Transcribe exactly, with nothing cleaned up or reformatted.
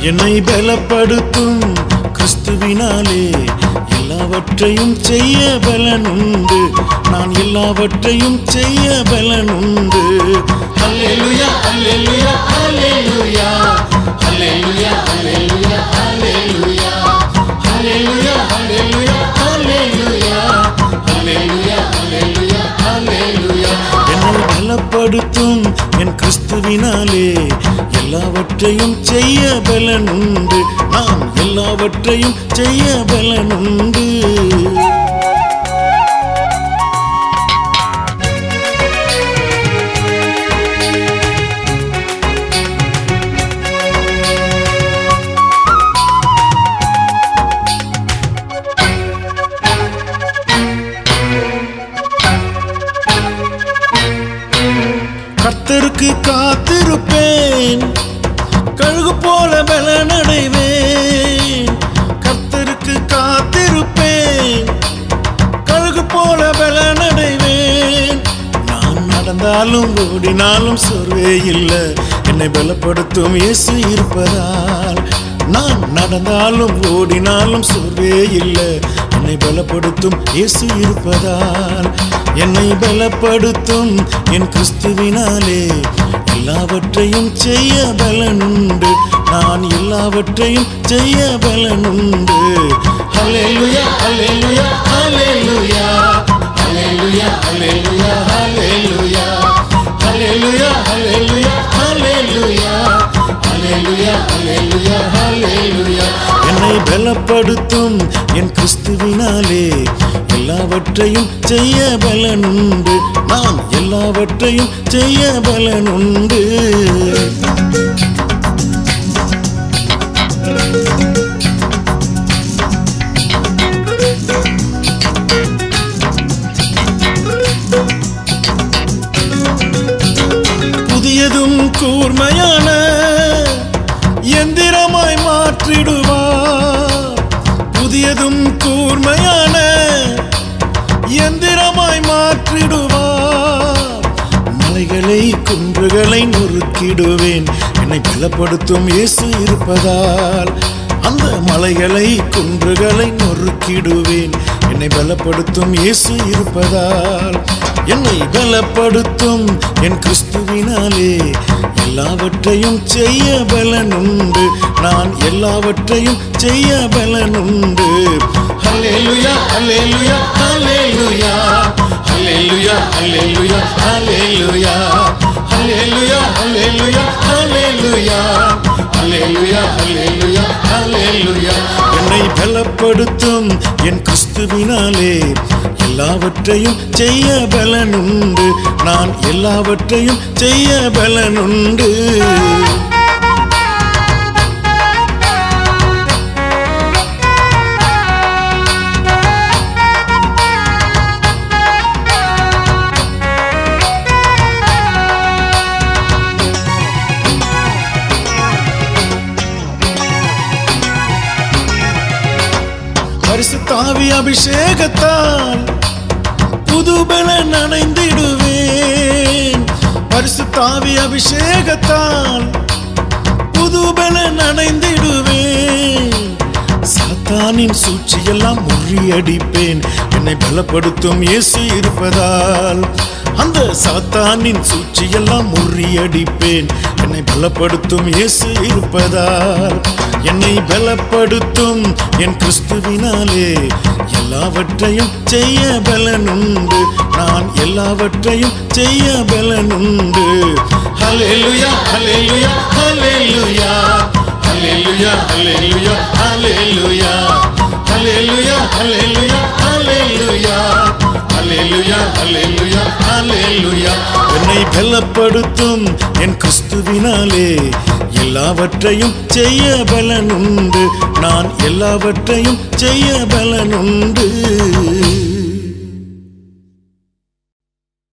என்னை பலப்படுத்தும் கிறிஸ்துவினாலே எல்லாவற்றையும் செய்ய பலனுண்டு. நான் எல்லாவற்றையும் செய்ய பலனுண்டு. அல்லேலூயா அல்லேலூயா அல்லேலூயா அல்லேலூயா அல்லேலூயா அல்லேலூயா அல்லேலூயா அல்லேலூயா அல்லேலூயா அல்லேலூயா அல்லேலூயா அல்லேலூயா. என்னை பலப்படுத்தும் என் கிறிஸ்துவினாலே எல்லாவற்றையும் செய்ய பலனுண்டு. நாம் எல்லாவற்றையும் செய்ய பலனுண்டு. கர்த்தருக்கு காத்திருப்பேன், கழுகு போல பலனடைவேன். கர்த்தருக்கு காத்திருப்பேன், கழுகு போல பலனடைவேன். நான் நடந்தாலும் ஓடினாலும் சோர்வே இல்லை, என்னை பலப்படுத்தும் இயேசு இருப்பதால். நான் நடந்தாலும் ஓடினாலும் சோர்வே இல்லை, என்னை பலப்படுத்தும் இயேசு இருப்பதால். என்னை பலப்படுத்தும் என் கிறிஸ்துவினாலே எல்லாவற்றையும் செய்ய பலனுண்டு. நான் எல்லாவற்றையும் செய்ய பலனுண்டு. அல்லேலூயா அல்லேலூயா அல்லேலூயா அல்லேலூயா அல்லேலூயா அல்லேலூயா அல்லேலூயா அல்லேலூயா அல்லேலூயா அல்லேலூயா அல்லேலூயா அல்லேலூயா. என்னை பலப்படுத்தும் என் கிறிஸ்துவினாலே எல்லாவற்றையும் செய்ய பலனுண்டு. நான் எல்லாவற்றையும் செய்ய பலனுண்டு. புதியதும் கூர்மையான எந்திரமாய் மாற்றிடுவார். புதியதும் கூர்மையான எந்திரமாய் மாற்றிடுவார். மலைகளை குன்றுகளை நொறுக்கிடுவேன், என்னை பலப்படுத்தும் இயேசு இருப்பதால். அந்த மலைகளை குன்றுகளை நொறுக்கிடுவேன், என்னை பலப்படுத்தும் இயேசு இருப்பதால். என்னை பலப்படுத்தும் என் கிறிஸ்துவினாலே எல்லாவற்றையும் செய்ய பலனுண்டு. நான் எல்லாவற்றையும் செய்ய பலனுண்டு. அல்லேலூயா அல்லேலூயா அல்லேலூயா அல்லேலூயா அல்லேலூயா அல்லேலூயா அல்லேலூயா அல்லேலூயா அல்லேலூயா அல்லேலூயா அல்லேலூயா அல்லேலூயா. என்னை பலப்படுத்தும் என் கிறிஸ்துவினாலே எல்லாவற்றையும் செய்ய பலனுண்டு. நான் எல்லாவற்றையும் செய்ய பலனுண்டு. பரிசுத்தாவி அபிஷேகத்தால் புது பலன் அடைந்திடுவேன். பரிசுத்தாவி அபிஷேகத்தால் புது பலன் அடைந்திடுவேன். சாத்தானின் சூழ்ச்சியெல்லாம் முறியடிப்பேன், என்னை பலப்படுத்தும் இயேசு இருப்பதால். அந்த சாத்தானின் சூழ்ச்சியெல்லாம் முறியடிப்பேன், என்னை பலப்படுத்தும் இயேசு இருப்பதால். என்னை பலப்படுத்தும் என் கிறிஸ்துவினாலே எல்லாவற்றையும் செய்ய பலனுண்டு. நான் எல்லாவற்றையும் செய்ய பலனுண்டு. அல்லேலூயா அல்லேலூயா அல்லேலூயா அல்லேலூயா அல்லேலூயா அல்லேலூயா அல்லேலூயா அல்லேலூயா அல்லேலூயா அல்லேலூயா அல்லேலூயா அல்லேலூயா. என்னை பலப்படுத்தும் என் கிறிஸ்துவினாலே எல்லாவற்றையும் செய்ய பலனுண்டு. நான் எல்லாவற்றையும் செய்ய பலனுண்டு.